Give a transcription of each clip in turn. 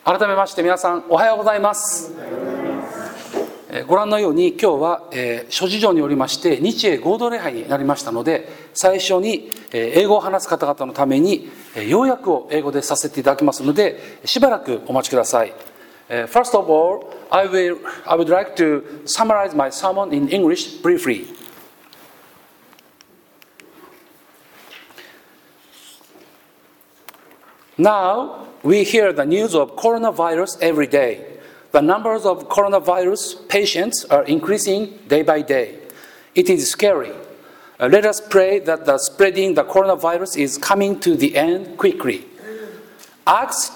改めまして皆さんおはようございます。ご覧のように今日は諸事情によりまして日英合同礼拝になりましたので、最初に英語を話す方々のために要約を英語でさせていただきますので、しばらくお待ちください。First of all, I would like to summarize my sermon in English briefly. Now, we hear the news of coronavirus every day. The numbers of coronavirus patients are increasing day by day. It is scary. Let us pray that the spreading the coronavirus is coming to the end quickly. Acts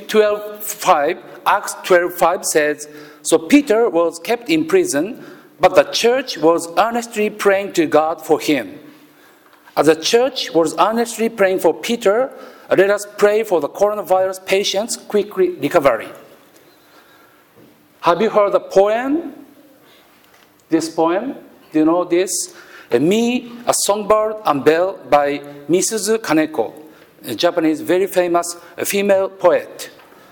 12:5 says, "So Peter was kept in prison, but the church was earnestly praying to God for him." As the church was earnestly praying for Peter, let us pray for the coronavirus patients' quick recovery. Have you heard the poem? This poem? Do you know this? Me, a Songbird and Bell by Misuzu Kaneko, a Japanese very famous female poet.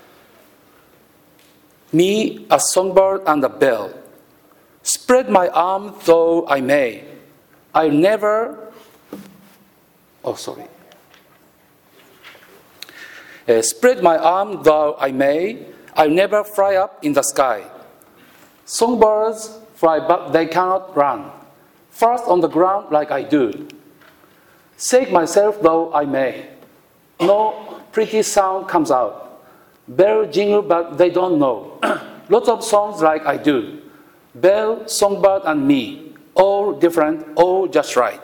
Me, a songbird and a bell. Spread my arm though I may. I'll never... Spread my arm though I may. I'll never fly up in the sky. Songbirds fly but they cannot run. First on the ground like I do. Shake myself though I may. No pretty sound comes out. Bell jingle but they don't know. Lots of songs like I do. Bell, songbird and me. All different, all just right.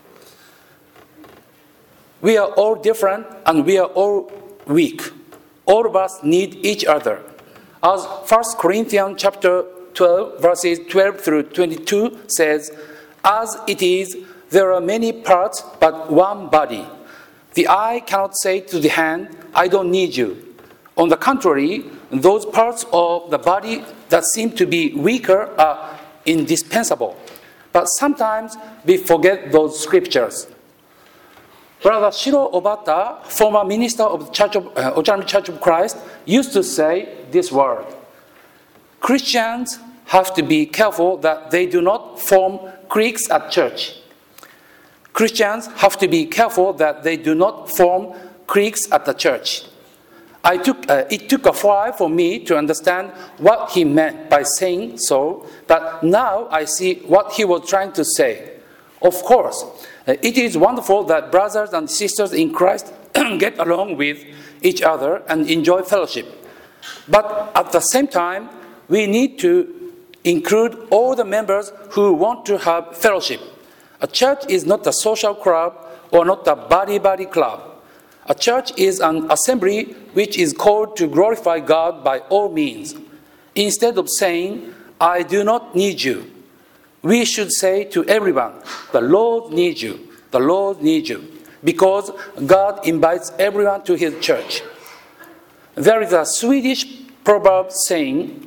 We are all different and we are all weak. All of us need each other. As 1 Corinthians chapter 12 verses 12 through 22 says, "As it is, there are many parts but one body. The eye cannot say to the hand, 'I don't need you.' On the contrary, those parts of the body that seem to be weaker are indispensable. But sometimes we forget those scriptures." Brother Shiro Obata, former minister of the Ochanomizu Church of Christ, used to say this word: Christians have to be careful that they do not form cliques at church. Christians have to be careful that they do not form cliques at the church. It took a while for me to understand what he meant by saying so, but now I see what he was trying to say. Of course, it is wonderful that brothers and sisters in Christ get along with each other and enjoy fellowship. But at the same time, we need to include all the members who want to have fellowship. A church is not a social club or not a body club. A church is an assembly which is called to glorify God by all means. Instead of saying, "I do not need you," we should say to everyone, "The Lord needs you. The Lord needs you." Because God invites everyone to His church. There is a Swedish proverb saying,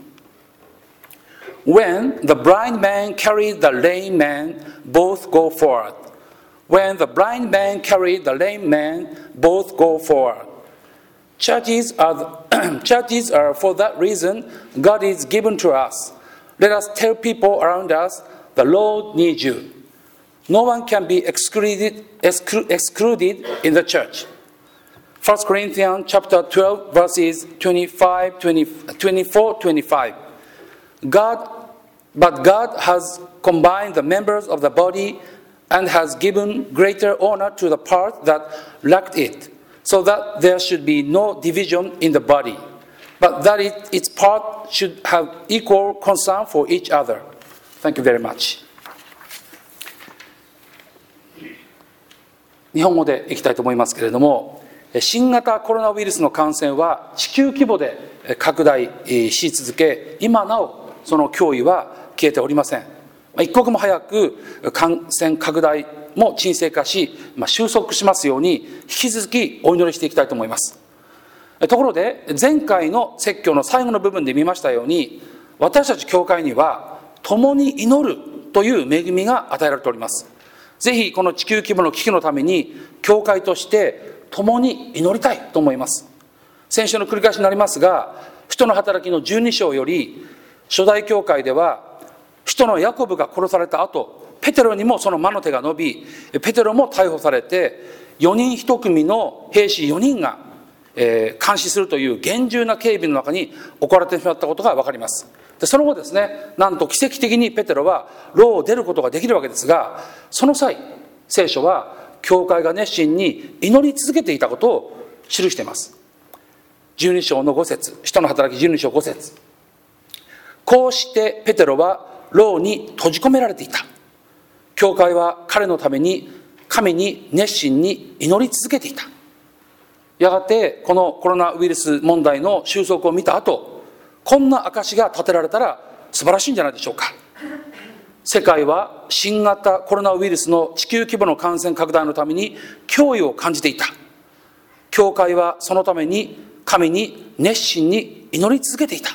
"When the blind man carries the lame man, both go forward. When the blind man carries the lame man, both go forward." Churches are for that reason God is given to us. Let us tell people around us, "The Lord needs you." No one can be excluded in the church. 1 Corinthians chapter 12 verses 24-25. But God has combined the members of the body and has given greater honor to the part that lacked it, so that there should be no division in the body, but that its part should have equal concern for each other. Thank you very much. 日本語でいきたいと思いますけれども、新型コロナウイルスの感染は地球規模で拡大し続け、今なおその脅威は消えておりません。一刻も早く感染拡大も沈静化し、収束しますように引き続きお祈りしていきたいと思います。ところで前回の説教の最後の部分で見ましたように、私たち教会には共に祈るという恵みが与えられております。ぜひこの地球規模の危機のために教会として共に祈りたいと思います。先週の繰り返しになりますが、首使徒の働きの12章より、初代教会では使徒のヤコブが殺された後、ペテロにもその魔の手が伸び、ペテロも逮捕されて、4人1組の兵士4人が監視するという厳重な警備の中に置かれてしまったことが分かります。でその後ですね、なんと奇跡的にペテロは牢を出ることができるわけですが、その際聖書は教会が熱心に祈り続けていたことを記しています。12章の5節、使徒の働き12章5節、こうしてペテロは牢に閉じ込められていた。教会は彼のために神に熱心に祈り続けていた。やがてこのコロナウイルス問題の収束を見た後、こんな証が立てられたら素晴らしいんじゃないでしょうか。世界は新型コロナウイルスの地球規模の感染拡大のために脅威を感じていた。教会はそのために神に熱心に祈り続けていた。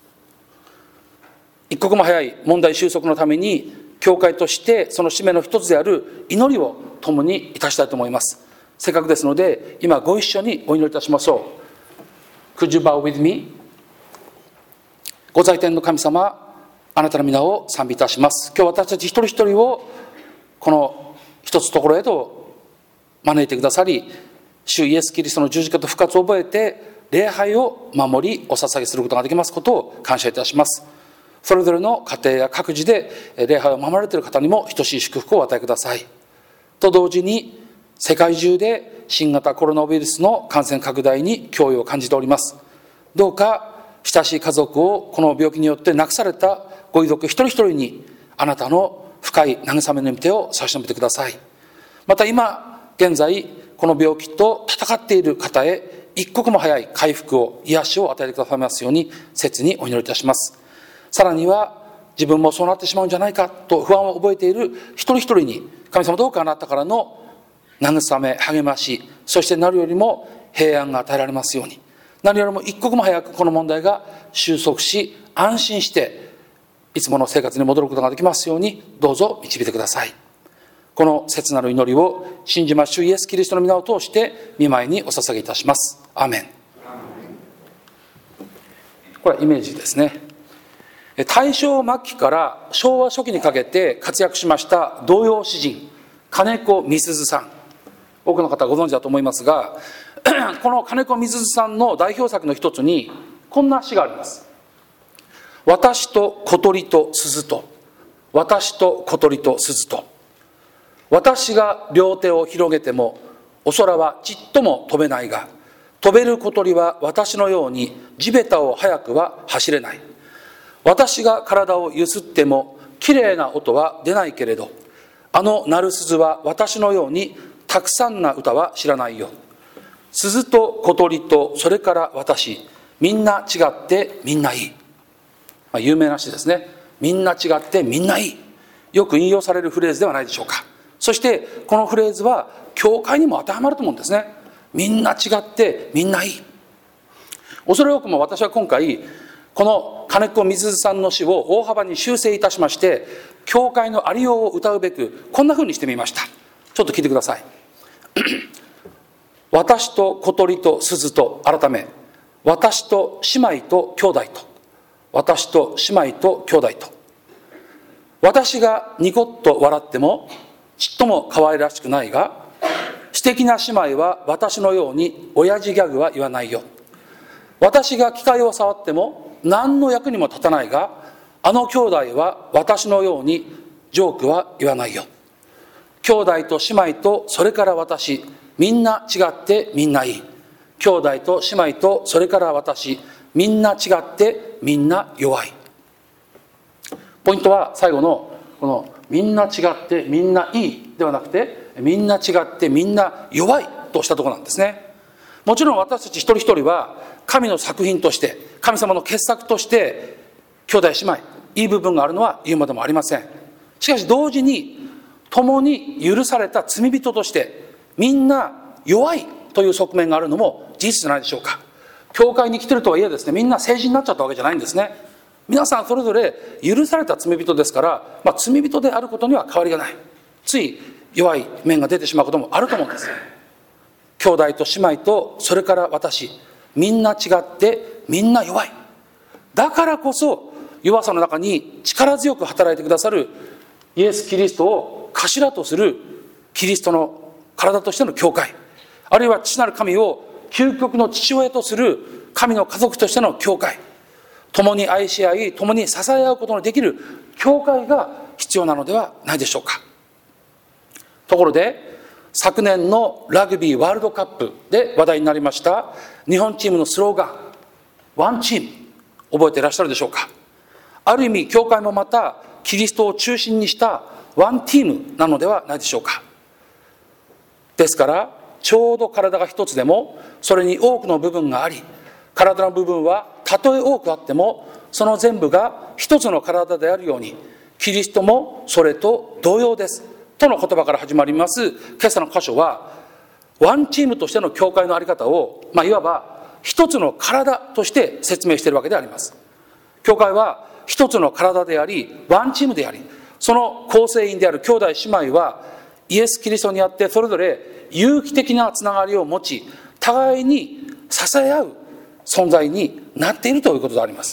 一刻も早い問題収束のために、教会としてその使命の一つである祈りを共にいたしたいと思います。せっかくですので、今ご一緒にお祈りいたしましょう。Could you bow with me? ご在天の神様、あなたの皆を賛美いたします。今日私たち一人一人をこの一つところへと招いてくださり、主イエスキリストの十字架と復活を覚えて礼拝を守りお捧げすることができますことを感謝いたします。それぞれの家庭や各自で礼拝を守られている方にも等しい祝福をお与えください。と同時に、世界中で新型コロナウイルスの感染拡大に脅威を感じております。どうか親しい家族をこの病気によって亡くされたご遺族一人一人にあなたの深い慰めの御手を差し伸べてください。また今現在この病気と戦っている方へ一刻も早い回復を、癒しを与えてくださいますように切にお祈りいたします。さらには自分もそうなってしまうんじゃないかと不安を覚えている一人一人に、神様どうかあなたからの慰め、励まし、そして何よりも平安が与えられますように、何よりも一刻も早くこの問題が収束し、安心していつもの生活に戻ることができますように、どうぞ導いてください。この切なる祈りを信じます主イエスキリストの皆を通して御前にお捧げいたします。アーメン。これはイメージですね。大正末期から昭和初期にかけて活躍しました童謡詩人金子みすずさん、多くの方ご存知だと思いますが、この金子みすずさんの代表作の一つにこんな詩があります。私と小鳥と鈴と、私と小鳥と鈴と、私が両手を広げてもお空はちっとも飛べないが、飛べる小鳥は私のように地べたを速くは走れない。私が体をゆすってもきれいな音は出ないけれど、あの鳴る鈴は私のようにたくさんな歌は知らないよ。鈴と小鳥とそれから私、みんな違ってみんないい。有名な詩ですね。みんな違ってみんないい。よく引用されるフレーズではないでしょうか。そしてこのフレーズは教会にも当てはまると思うんですね。みんな違ってみんないい。恐れ多くも私は今回この金子みすずさんの詩を大幅に修正いたしまして、教会のありようを歌うべくこんな風にしてみました。ちょっと聞いてください。私と小鳥と鈴と、改め私と姉妹と兄弟と、私と姉妹と兄弟と、私がニコッと笑ってもちっとも可愛らしくないが、素敵な姉妹は私のように親父ギャグは言わないよ。私が機械を触っても何の役にも立たないが、あの兄弟は私のようにジョークは言わないよ。兄弟と姉妹とそれから私、みんな違ってみんないい。兄弟と姉妹とそれから私、みんな違ってみんな弱い。ポイントは最後のこのみんな違ってみんないいではなくて、みんな違ってみんな弱いとしたところなんですね。もちろん私たち一人一人は神の作品として、神様の傑作として兄弟姉妹いい部分があるのは言うまでもありません。しかし同時に共に許された罪人としてみんな弱いという側面があるのも事実じゃないでしょうか。教会に来てるとはいえですね、みんな聖人になっちゃったわけじゃないんですね。皆さんそれぞれ許された罪人ですから、罪人であることには変わりがない。つい弱い面が出てしまうこともあると思うんです。兄弟と姉妹とそれから私、みんな違ってみんな弱い。 だからこそ弱さの中に力強く働いてくださるイエス・キリストを頭とするキリストの体としての教会、あるいは父なる神を究極の父親とする神の家族としての教会、共に愛し合い共に支え合うことのできる教会が必要なのではないでしょうか。ところで昨年のラグビーワールドカップで話題になりました日本チームのスローガン、ワンチーム、覚えていらっしゃるでしょうか。ある意味教会もまたキリストを中心にしたワンチームなのではないでしょうか。ですからちょうど体が一つでもそれに多くの部分があり、体の部分はたとえ多くあってもその全部が一つの体であるように、キリストもそれと同様ですとの言葉から始まります今朝の箇所は、ワンチームとしての教会の在り方を、いわば一つの体として説明しているわけであります。教会は一つの体でありワンチームであり、その構成員である兄弟姉妹はイエス・キリストにあってそれぞれ有機的なつながりを持ち、互いに支え合う存在になっているということであります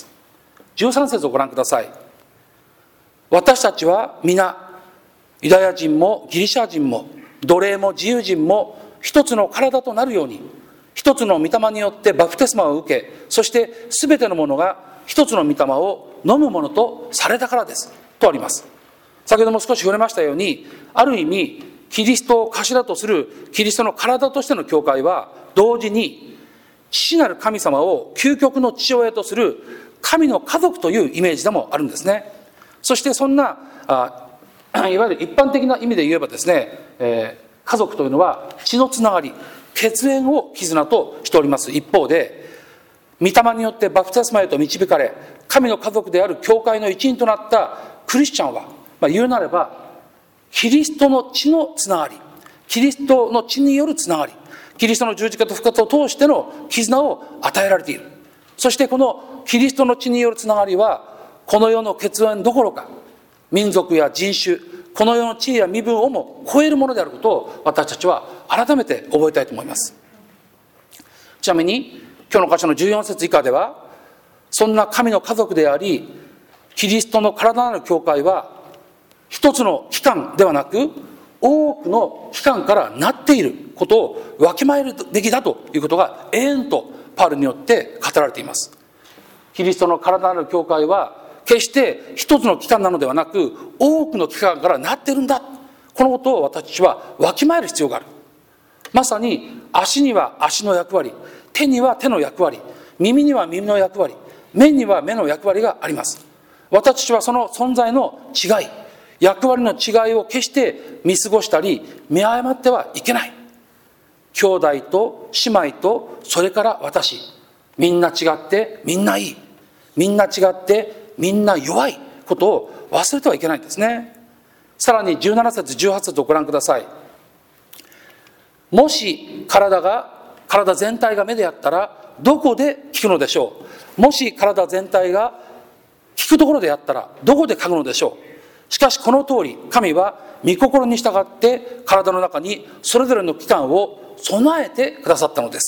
。13節をご覧ください。私たちは皆ユダヤ人もギリシャ人も奴隷も自由人も一つの体となるように、一つの御霊によってバプテスマを受け、そして全てのものが一つの御霊を飲むものとされたからですとあります。先ほども少し触れましたように、ある意味キリストを頭とするキリストの体としての教会は同時に父なる神様を究極の父親とする神の家族というイメージでもあるんですね。そしてそんないわゆる一般的な意味で言えばですね、家族というのは血のつながり、血縁を絆としております一方で、御霊によってバプテスマへと導かれ神の家族である教会の一員となったクリスチャンは、言うなればキリストの血のつながり、キリストの血によるつながり、キリストの十字架と復活を通しての絆を与えられている。そしてこのキリストの血によるつながりはこの世の血縁どころか民族や人種、この世の地位や身分をも超えるものであることを私たちは改めて覚えたいと思います。ちなみに今日の箇所の14節以下では、そんな神の家族でありキリストの体なる教会は一つの機関ではなく多くの機関からなっていることをわきまえるべきだということが永遠とパウロによって語られています。キリストの体なる教会は決して一つの機関なのではなく多くの機関からなっているんだ、このことを私たちはわきまえる必要がある。まさに足には足の役割、手には手の役割、耳には耳の役割、目には目の役割があります。私たちはその存在の違い、役割の違いを決して見過ごしたり見誤ってはいけない。兄弟と姉妹とそれから私、みんな違ってみんないい、みんな違ってみんな弱いことを忘れてはいけないんですね。さらに17節18節をご覧ください。もし体全体が目であったらどこで聞くのでしょう。もし体全体が聞くところであったらどこで嗅ぐのでしょう。しかしこの通り神は御心に従って体の中にそれぞれの器官を備えてくださったのです。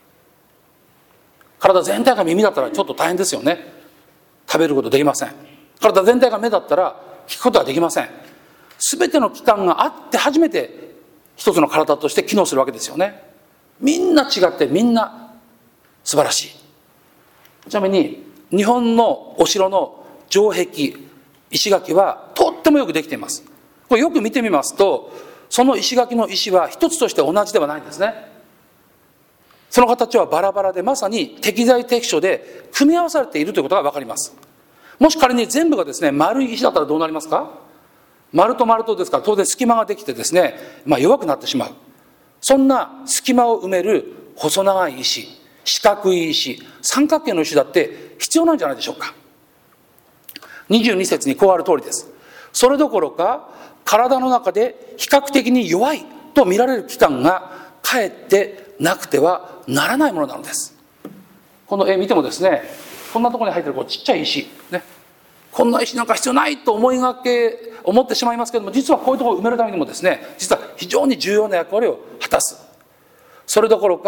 体全体が耳だったらちょっと大変ですよね。食べることできません。体全体が目だったら聞くことはできません。全ての器官があって初めて一つの体として機能するわけですよね。みんな違ってみんな素晴らしい。ちなみに日本のお城の城壁、石垣はとってもよくできています。これよく見てみますと、その石垣の石は一つとして同じではないんですね。その形はバラバラで、まさに適材適所で組み合わされているということが分かります。もし仮に全部がですね丸い石だったらどうなりますか。丸と丸とですから当然隙間ができてですね、弱くなってしまう。そんな隙間を埋める細長い石、四角い石、三角形の石だって必要なんじゃないでしょうか。22節にこうある通りです。それどころか体の中で比較的に弱いと見られる器官がかえってなくてはならないものなのです。この絵見てもですね、こんなところに入ってるこうちっちゃい石、ね、こんな石なんか必要ないと思ってしまいますけれども、実はこういうところを埋めるためにもですね、実は非常に重要な役割を果たす。それどころか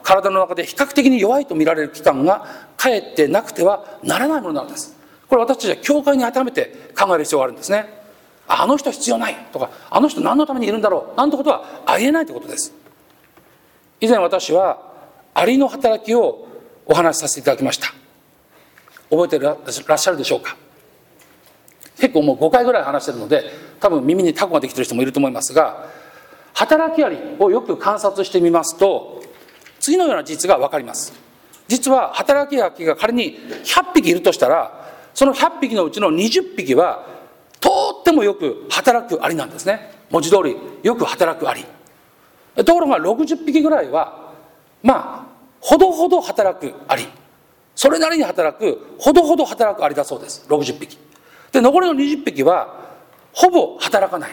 体の中で比較的に弱いと見られる器官がかえってなくてはならないものなんです。これ私たちは教会に当てはめて考える必要があるんですね。あの人必要ないとか、あの人何のためにいるんだろうなんてことはありえないということです。以前私はアリの働きをお話しさせていただきました。覚えてらっしゃるでしょうか。結構もう5回ぐらい話してるので、多分耳にタコができている人もいると思いますが、働きアリをよく観察してみますと、次のような事実が分かります。実は働きアリが仮に100匹いるとしたら、その100匹のうちの20匹はとってもよく働くアリなんですね。文字通りよく働くアリ。ところが60匹ぐらいはほどほど働くアリ、それなりに働くほどほど働くアリだそうです。60匹で、残りの20匹はほぼ働かない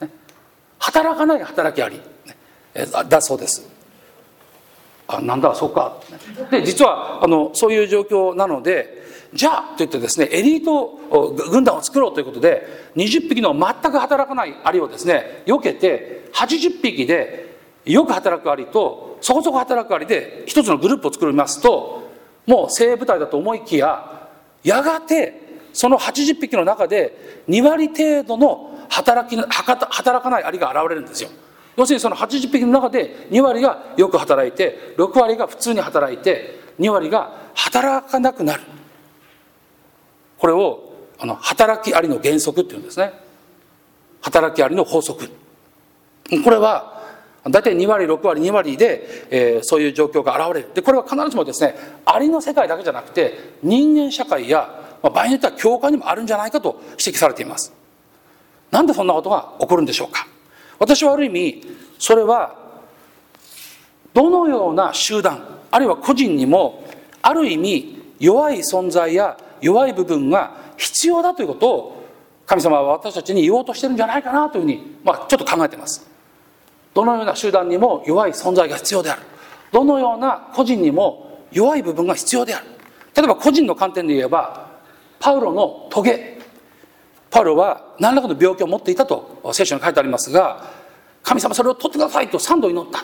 働きアリだそうです。なんだそうか。で実はそういう状況なので、じゃあと言ってですね、エリート軍団を作ろうということで、20匹の全く働かないアリをですね避けて、80匹でよく働くアリとそこそこ働くアリで一つのグループを作りますと、もう精鋭部隊だと思いきや、やがてその80匹の中で2割程度の働かないアリが現れるんですよ。要するにその80匹の中で2割がよく働いて、6割が普通に働いて、2割が働かなくなる。これを働きアリの原則っていうんですね。働きアリの法則。これは大体2割6割2割で、そういう状況が現れる。でこれは必ずしもですね、アリの世界だけじゃなくて、人間社会や、場合によっては教会にもあるんじゃないかと指摘されています。なんでそんなことが起こるんでしょうか。私はある意味、それはどのような集団あるいは個人にもある意味弱い存在や弱い部分が必要だということを神様は私たちに言おうとしてるんじゃないかなというふうに、ちょっと考えています。どのような集団にも弱い存在が必要である。どのような個人にも弱い部分が必要である。例えば個人の観点で言えば、パウロのトゲ。パウロは何らかの病気を持っていたと聖書に書いてありますが、神様それを取ってくださいと3度祈った。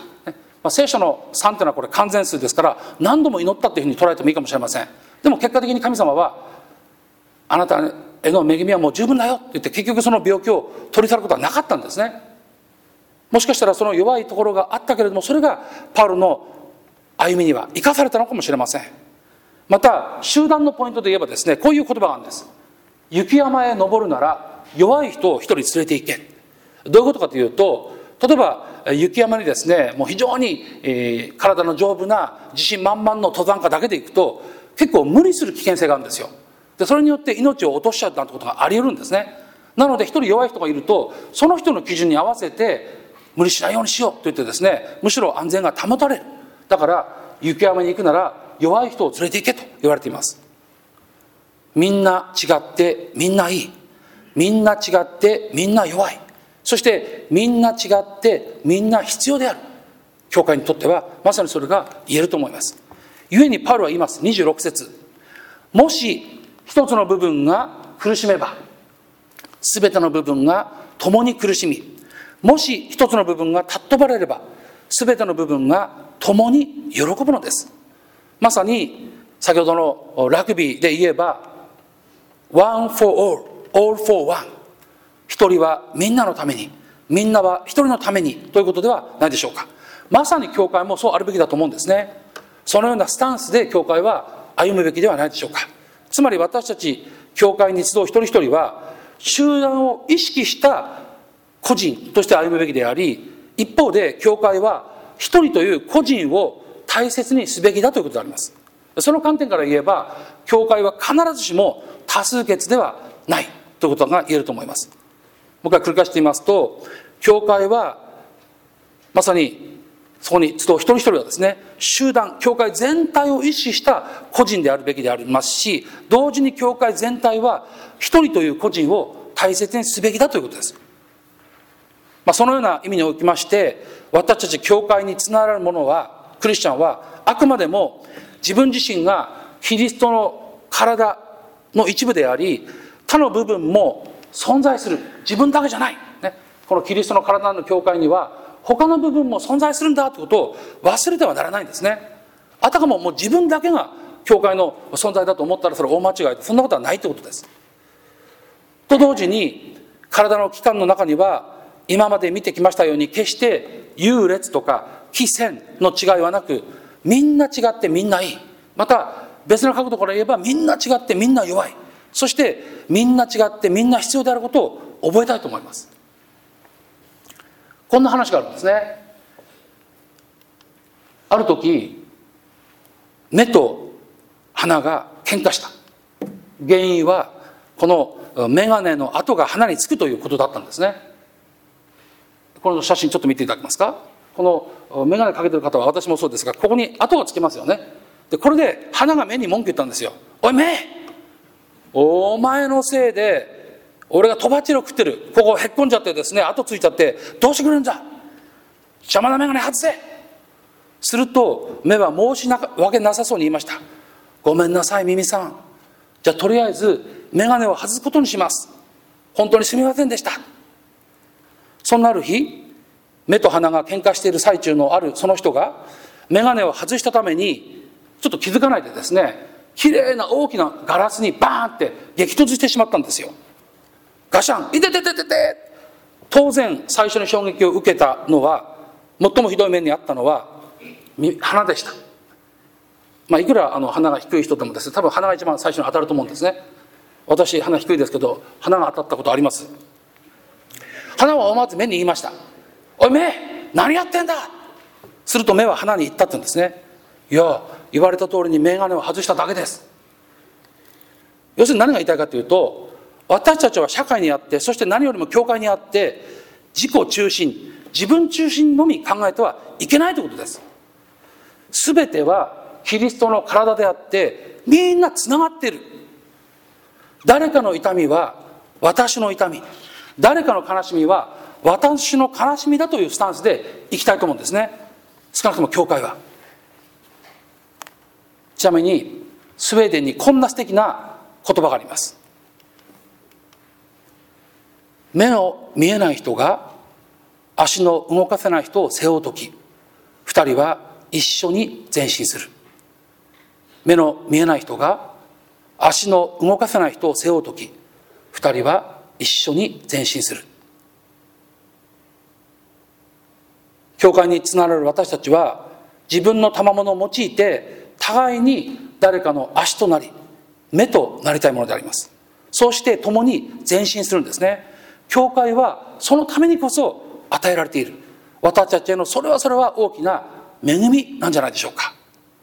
聖書の3というのはこれ完全数ですから、何度も祈ったというふうに捉えてもいいかもしれません。でも結果的に神様は、あなたへの恵みはもう十分だよって言って、結局その病気を取り去ることはなかったんですね。もしかしたらその弱いところがあったけれども、それがパウロの歩みには生かされたのかもしれません。また集団のポイントで言えばですね、こういう言葉があるんです。雪山へ登るなら弱い人を一人連れて行け。どういうことかというと、例えば雪山にですね、もう非常に、体の丈夫な自信満々の登山家だけで行くと、結構無理する危険性があるんですよ。でそれによって命を落としちゃうなんてことがあり得るんですね。なので一人弱い人がいると、その人の基準に合わせて無理しないようにしようと言ってですね、むしろ安全が保たれる。だから雪山に行くなら弱い人を連れて行けと言われています。みんな違ってみんないい。みんな違ってみんな弱い。そしてみんな違ってみんな必要である。教会にとってはまさにそれが言えると思います。故にパウロは言います。26節。もし一つの部分が苦しめば、すべての部分が共に苦しみ、もし一つの部分が尊ばれれば、すべての部分が共に喜ぶのです。まさに先ほどのラグビーで言えば、one for all, all for one。一人はみんなのために、みんなは一人のためにということではないでしょうか。まさに教会もそうあるべきだと思うんですね。そのようなスタンスで教会は歩むべきではないでしょうか。つまり私たち教会に集う一人一人は、集団を意識した個人として歩むべきであり、一方で教会は一人という個人を大切にすべきだということであります。その観点から言えば、教会は必ずしも多数決ではないということが言えると思います。僕は繰り返して言いますと、教会はまさにそこに集う一人一人はですね、集団、教会全体を意識した個人であるべきでありますし、同時に教会全体は一人という個人を大切にすべきだということです。そのような意味におきまして、私たち教会につながる者は、クリスチャンはあくまでも自分自身がキリストの体の一部であり、他の部分も存在する。自分だけじゃない、ね、このキリストの体の教会には他の部分も存在するんだということを忘れてはならないんですね。 あたかももう自分だけが教会の存在だと思ったらそれは大間違いで、そんなことはないということです。と同時に体の器官の中には今まで見てきましたように決して優劣とか非線の違いはなく、みんな違ってみんないい。また別の角度から言えばみんな違ってみんな弱い。そしてみんな違ってみんな必要であることを覚えたいと思います。こんな話があるんですね。ある時目と鼻が喧嘩した。原因はこの眼鏡の跡が鼻につくということだったんですね。この写真ちょっと見ていただけますか。この眼鏡かけてる方は私もそうですが、ここに跡がつきますよね。でこれで鼻が目に文句言ったんですよ。おい目、お前のせいで俺がとばっちりを食ってる。ここへっこんじゃってですね、跡ついちゃってどうしてくれるんだ、邪魔な眼鏡外せ。すると目は申し訳なさそうに言いました。ごめんなさい耳さん、じゃあとりあえず眼鏡を外すことにします。本当にすみませんでした。そんなある日、目と鼻が喧嘩している最中のあるその人が眼鏡を外したためにちょっと気づかないでですね、きれいな大きなガラスにバーンって激突してしまったんですよ。ガシャン、いててててて。当然最初に衝撃を受けたのは、最もひどい目にあったのは鼻でした。いくら鼻が低い人でもですね、多分鼻が一番最初に当たると思うんですね。私鼻低いですけど鼻が当たったことあります。鼻は思わず目に言いました。おい目、何やってんだ。すると目は鼻に言ったって言うんですね。いや、言われた通りに眼鏡を外しただけです。要するに何が言いたいかというと、私たちは社会にあって、そして何よりも教会にあって自己中心、自分中心のみ考えてはいけないということです。すべてはキリストの体であってみんなつながっている。誰かの痛みは私の痛み、誰かの悲しみは私の悲しみだというスタンスで生きたいと思うんですね。少なくとも教会は。ちなみにスウェーデンにこんな素敵な言葉があります。目の見えない人が足の動かせない人を背負うとき、二人は一緒に前進する。目の見えない人が足の動かせない人を背負うとき、二人は一緒に前進する。教会につながる私たちは自分の賜物を用いて互いに誰かの足となり目となりたいものであります。そうして共に前進するんですね。教会はそのためにこそ与えられている。私たちへのそれは大きな恵みなんじゃないでしょうか。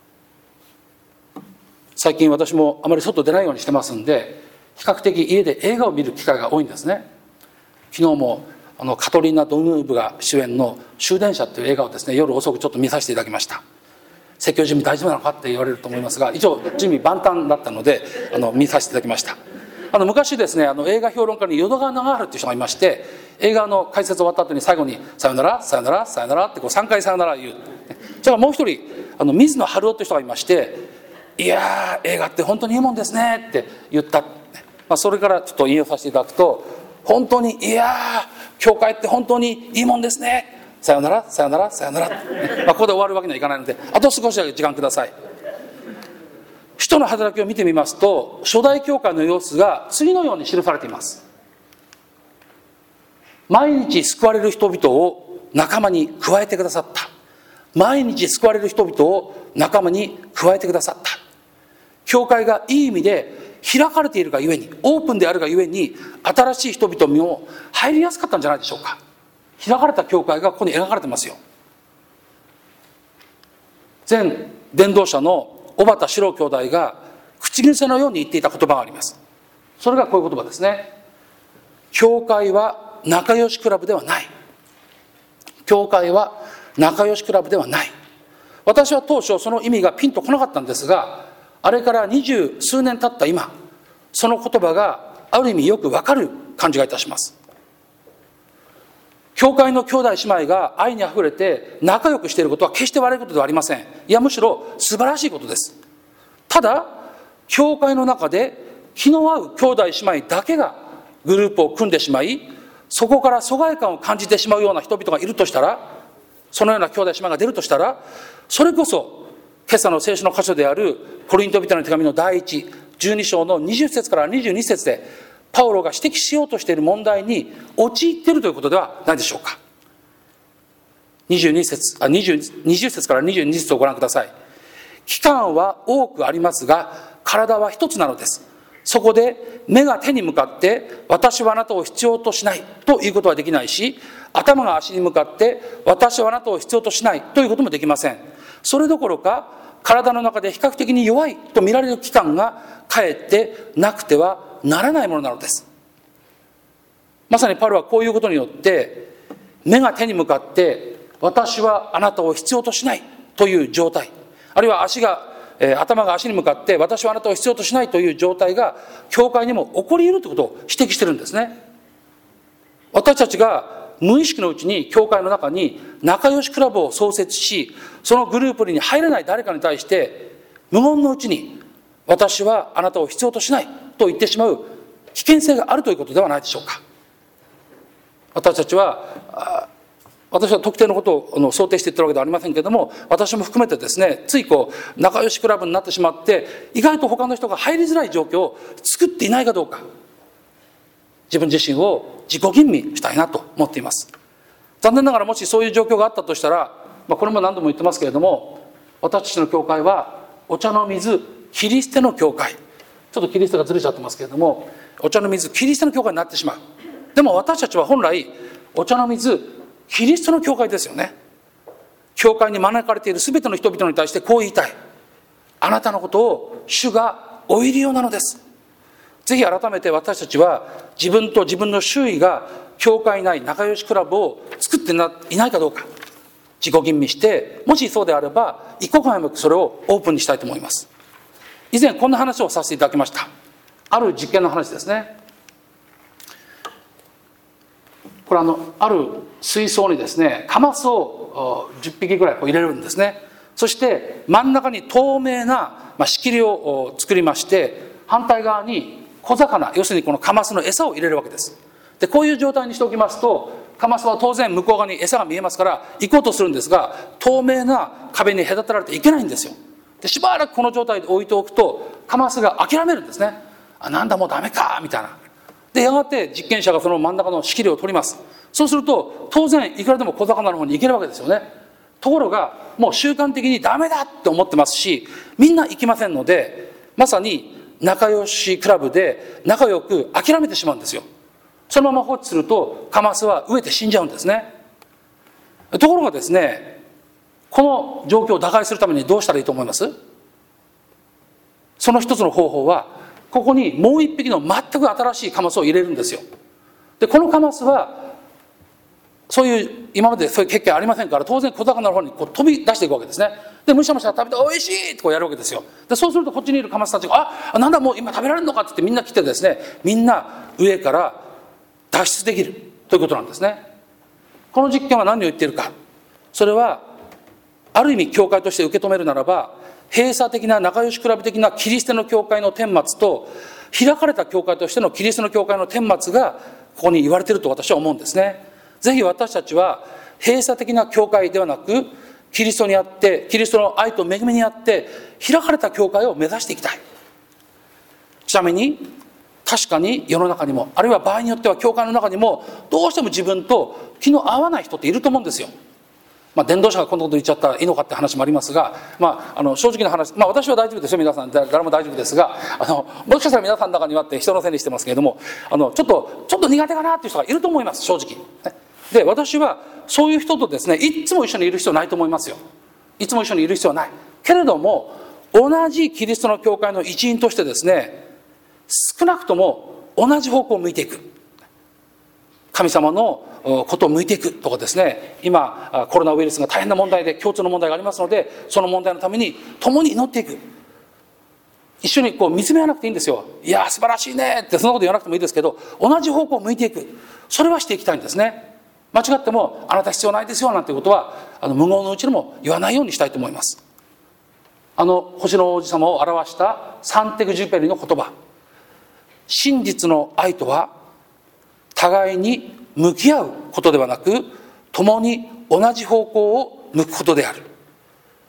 最近私もあまり外出ないようにしてますんで、比較的家で映画を見る機会が多いんですね。昨日もカトリーナ・ドヌーブが主演の終電車という映画をですね、夜遅くちょっと見させていただきました。説教準備大丈夫なのかって言われると思いますが、一応準備万端だったので見させていただきました。昔ですね、映画評論家に淀川長春っていう人がいまして、映画の解説終わった後に最後にさよならさよならさよならって3回さよなら言う。じゃあもう一人水野晴夫っていう人がいまして、いやー映画って本当にいいもんですねって言った。それからちょっと引用させていただくと、本当にいやー教会って本当にいいもんですね、さよならさよならさよならここで終わるわけにはいかないので、あと少しだけ時間ください。使徒の働きを見てみますと、初代教会の様子が次のように記されています。毎日救われる人々を仲間に加えてくださった。毎日救われる人々を仲間に加えてくださった。教会がいい意味で開かれているがゆえに、オープンであるがゆえに、新しい人々も入りやすかったんじゃないでしょうか。開かれた教会がここに描かれてますよ。前伝道者の小畑史郎兄弟が口癖のように言っていた言葉があります。それがこういう言葉ですね。教会は仲良しクラブではない。教会は仲良しクラブではない。私は当初その意味がピンとこなかったんですが、あれから20数年経った今、その言葉がある意味よくわかる感じがいたします。教会の兄弟姉妹が愛にあふれて仲良くしていることは決して悪いことではありません。いやむしろ素晴らしいことです。ただ教会の中で気の合う兄弟姉妹だけがグループを組んでしまい、そこから疎外感を感じてしまうような人々がいるとしたら、そのような兄弟姉妹が出るとしたら、それこそ今朝の聖書の箇所であるコリント人の手紙の第12章の20節から22節でパウロが指摘しようとしている問題に陥っているということではないでしょうか。20節から22節をご覧ください。期間は多くありますが体は一つなのです。そこで目が手に向かって私はあなたを必要としないということはできないし、頭が足に向かって私はあなたを必要としないということもできません。それどころか体の中で比較的に弱いと見られる器官がかえってなくてはならないものなのです。まさにパウロはこういうことによって目が手に向かって私はあなたを必要としないという状態、あるいは頭が足に向かって私はあなたを必要としないという状態が教会にも起こり得るということを指摘してるんですね。私たちが無意識のうちに教会の中に仲良しクラブを創設し、そのグループに入れない誰かに対して無言のうちに私はあなたを必要としないと言ってしまう危険性があるということではないでしょうか。私は特定のことを想定して言ってるわけではありませんけれども、私も含めてですね、つい仲良しクラブになってしまって意外と他の人が入りづらい状況を作っていないかどうか、自分自身を自己吟味したいなと思っています。残念ながらもしそういう状況があったとしたら、これも何度も言ってますけれども、私たちの教会はお茶の水切り捨ての教会、ちょっと切り捨てがずれちゃってますけれども、お茶の水切り捨ての教会になってしまう。でも私たちは本来お茶の水キリストの教会ですよね。教会に招かれている全ての人々に対してこう言いたい。あなたのことを主がお入り用なのです。ぜひ改めて私たちは自分と自分の周囲が教会内仲良しクラブを作っていないかどうか自己吟味して、もしそうであれば一刻も早くそれをオープンにしたいと思います。以前こんな話をさせていただきました。ある実験の話ですね。これある水槽にですね、カマスを10匹ぐらい入れるんですね。そして真ん中に透明な仕切りを作りまして、反対側に小魚、要するにこのカマスの餌を入れるわけです。でこういう状態にしておきますと、カマスは当然向こう側に餌が見えますから行こうとするんですが、透明な壁に隔てられていけないんですよ。でしばらくこの状態で置いておくとカマスが諦めるんですね。なんだもうダメかみたいな。でやがて実験者がその真ん中の仕切りを取ります。そうすると当然いくらでも小魚の方に行けるわけですよね。ところがもう習慣的にダメだって思ってますし、みんな行きませんので、まさに仲良しクラブで仲良く諦めてしまうんですよ。そのまま放置するとカマスは飢えて死んじゃうんですね。ところがですね、この状況を打開するためにどうしたらいいと思います？その一つの方法は、ここにもう一匹の全く新しいカマスを入れるんですよ。でこのカマスはそういう今までそういう経験ありませんから、当然小魚の方に飛び出していくわけですね。でむしゃむしゃ食べておいしいってやるわけですよ。でそうするとこっちにいるカマスたちがなんだもう今食べられるのかって言ってみんな来てですね、みんな上から脱出できるということなんですね。この実験は何を言っているか、それはある意味教会として受け止めるならば、閉鎖的な仲良しクラブ的なキリストの教会の顛末と開かれた教会としてのキリストの教会の顛末がここに言われていると私は思うんですね。ぜひ私たちは閉鎖的な教会ではなく、キリストにあって、キリストの愛と恵みにあって開かれた教会を目指していきたい。ちなみに確かに世の中にも、あるいは場合によっては教会の中にもどうしても自分と気の合わない人っていると思うんですよ。伝道者がこんなこと言っちゃったらいいのかって話もありますが、正直な話、私は大丈夫ですよ、皆さん誰も大丈夫ですが、もしかしたら皆さんの中にはって人のせいにしてますけれども、ちょっと苦手かなっていう人がいると思います、正直。で私はそういう人とですね、いつも一緒にいる必要ないと思いますよ。いつも一緒にいる必要はないけれども、同じキリストの教会の一員としてですね、少なくとも同じ方向を向いていく、神様のことを向いていくとかですね、今コロナウイルスが大変な問題で共通の問題がありますので、その問題のために共に祈っていく。一緒に見つめ合わなくていいんですよ。いや素晴らしいねってそんなこと言わなくてもいいですけど、同じ方向を向いていく、それはしていきたいんですね。間違ってもあなた必要ないですよなんてことは無言のうちにも言わないようにしたいと思います。星の王子様を表したサンテグジュペリの言葉、真実の愛とは互いに向き合うことではなく、共に同じ方向を向くことである。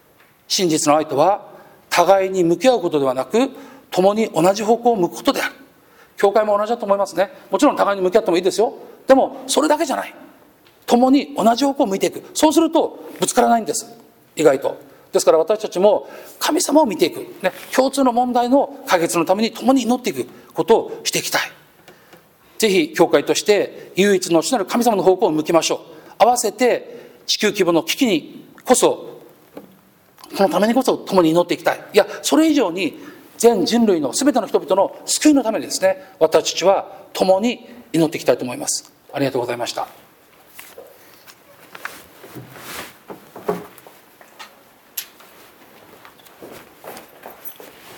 真実の愛とは互いに向き合うことではなく、共に同じ方向を向くことである。教会も同じだと思いますね。もちろん互いに向き合ってもいいですよ。でもそれだけじゃない。共に同じ方向を向いていく。そうするとぶつからないんです、意外と。ですから私たちも神様を見ていく、ね、共通の問題の解決のために共に祈っていくことをしていきたい。ぜひ教会として唯一の主なる神様の方向を向きましょう。合わせて地球規模の危機にこそ、そのためにこそ共に祈っていきたい。いや、それ以上に全人類の全ての人々の救いのためにですね、私たちは共に祈っていきたいと思います。ありがとうございました。